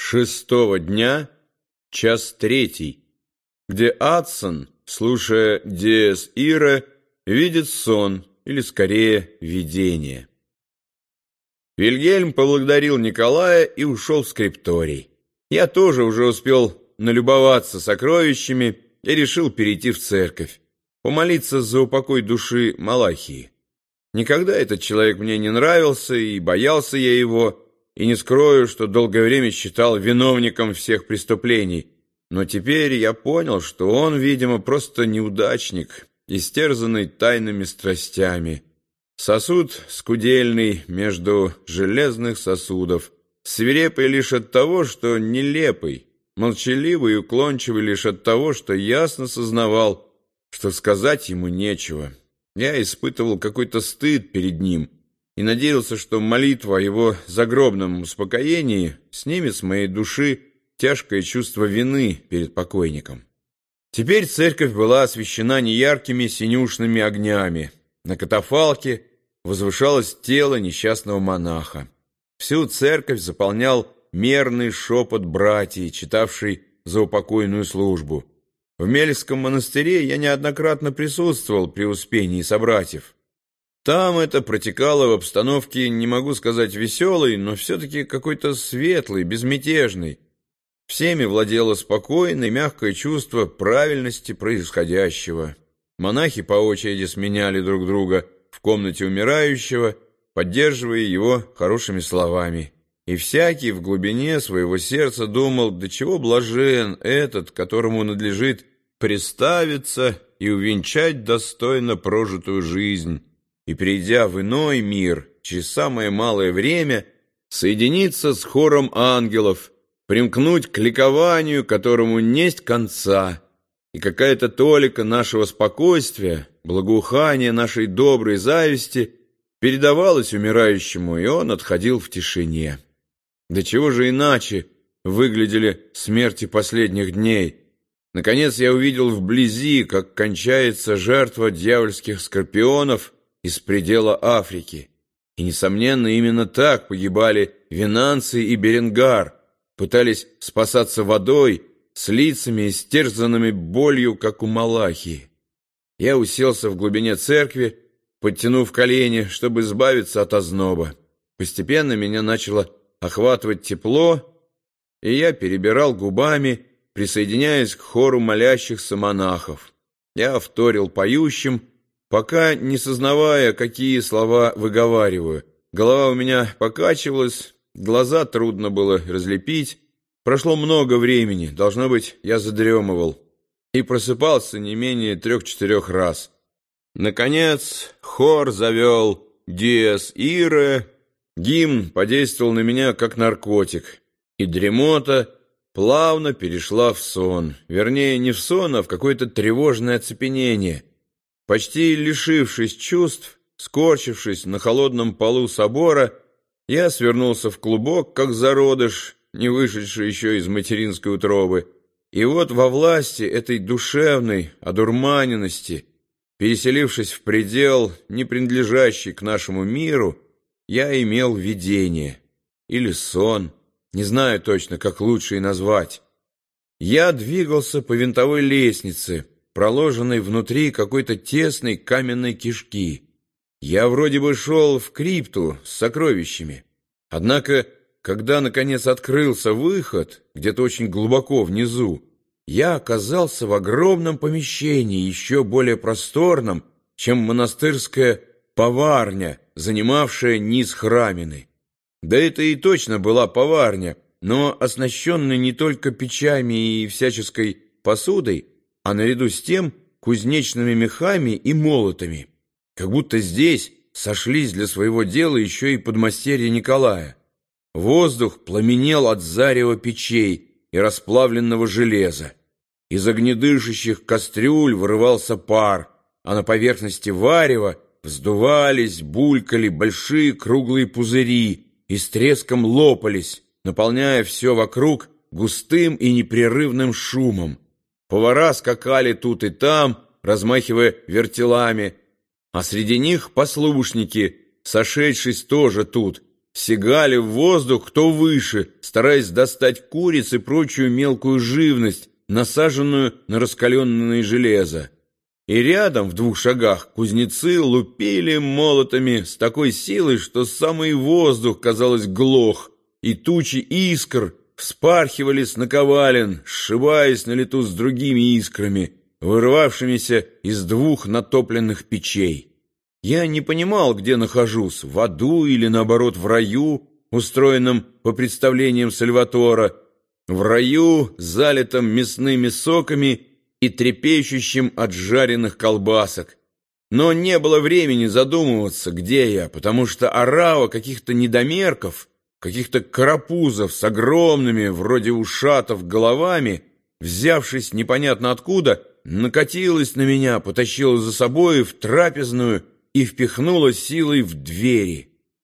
шестого дня, час третий, где Адсон, слушая Диес Ире, видит сон, или скорее видение. Вильгельм поблагодарил Николая и ушел в скрипторий. Я тоже уже успел налюбоваться сокровищами и решил перейти в церковь, помолиться за упокой души Малахии. Никогда этот человек мне не нравился, и боялся я его, и не скрою, что долгое время считал виновником всех преступлений. Но теперь я понял, что он, видимо, просто неудачник, истерзанный тайными страстями. Сосуд скудельный между железных сосудов, свирепый лишь от того, что нелепый, молчаливый и уклончивый лишь от того, что ясно сознавал, что сказать ему нечего. Я испытывал какой-то стыд перед ним и надеялся, что молитва о его загробном успокоении снимет с моей души тяжкое чувство вины перед покойником. Теперь церковь была освещена неяркими синюшными огнями. На катафалке возвышалось тело несчастного монаха. Всю церковь заполнял мерный шепот братьев, читавший заупокойную службу. В Мельском монастыре я неоднократно присутствовал при успении собратьев. Там это протекало в обстановке, не могу сказать веселой, но все-таки какой-то светлой, безмятежной. Всеми владело спокойное, мягкое чувство правильности происходящего. Монахи по очереди сменяли друг друга в комнате умирающего, поддерживая его хорошими словами. И всякий в глубине своего сердца думал, до чего блажен этот, которому надлежит приставиться и увенчать достойно прожитую жизнь, и, придя в иной мир, через самое малое время, соединиться с хором ангелов, примкнуть к ликованию, которому несть конца, и какая-то толика нашего спокойствия, благоухание нашей доброй зависти передавалось умирающему, и он отходил в тишине. До чего же иначе выглядели смерти последних дней? Наконец я увидел вблизи, как кончается жертва дьявольских скорпионов из предела Африки. И, несомненно, именно так погибали Венанций и Беренгар, пытались спасаться водой, с лицами, истерзанными болью, как у Малахии. Я уселся в глубине церкви, подтянув колени, чтобы избавиться от озноба. Постепенно меня начало охватывать тепло, и я перебирал губами, присоединяясь к хору молящихся монахов. Я вторил поющим, пока не сознавая, какие слова выговариваю. Голова у меня покачивалась, глаза трудно было разлепить. Прошло много времени, должно быть, я задремывал, и просыпался не менее 3-4 раз. Наконец хор завел «Диес Ире», гимн подействовал на меня как наркотик, и дремота плавно перешла в сон, вернее, не в сон, а в какое-то тревожное оцепенение. Почти лишившись чувств, скорчившись на холодном полу собора, я свернулся в клубок, как зародыш, не вышедший еще из материнской утробы, и вот во власти этой душевной одурманенности, переселившись в предел, не принадлежащий к нашему миру, я имел видение или сон, не знаю точно, как лучше и назвать. Я двигался по винтовой лестнице, проложенной внутри какой-то тесной каменной кишки. Я вроде бы шел в крипту с сокровищами. Однако, когда, наконец, открылся выход, где-то очень глубоко внизу, я оказался в огромном помещении, еще более просторном, чем монастырская поварня, занимавшая низ храмины. Да это и точно была поварня, но оснащенная не только печами и всяческой посудой, а наряду с тем кузнечными мехами и молотами. Как будто здесь сошлись для своего дела еще и подмастерья Николая. Воздух пламенел от зарева печей и расплавленного железа. Из огнедышащих кастрюль вырывался пар, а на поверхности варева вздувались, булькали большие круглые пузыри и с треском лопались, наполняя все вокруг густым и непрерывным шумом. Повара скакали тут и там, размахивая вертелами, а среди них послушники, сошедшись тоже тут, сигали в воздух кто выше, стараясь достать куриц и прочую мелкую живность, насаженную на раскаленное железо. И рядом, в 2 шагах, кузнецы лупили молотами с такой силой, что самый воздух, казалось, глох, и тучи искр вспархивали с наковален, сшибаясь на лету с другими искрами, вырвавшимися из 2 натопленных печей. Я не понимал, где нахожусь, в аду или, наоборот, в раю, устроенном по представлениям Сальватора, в раю, залитом мясными соками и трепещущим от жареных колбасок. Но не было времени задумываться, где я, потому что орава каких-то недомерков, каких-то карапузов с огромными, вроде ушатов, головами, взявшись непонятно откуда, накатилась на меня, потащила за собой в трапезную и впихнула силой в двери.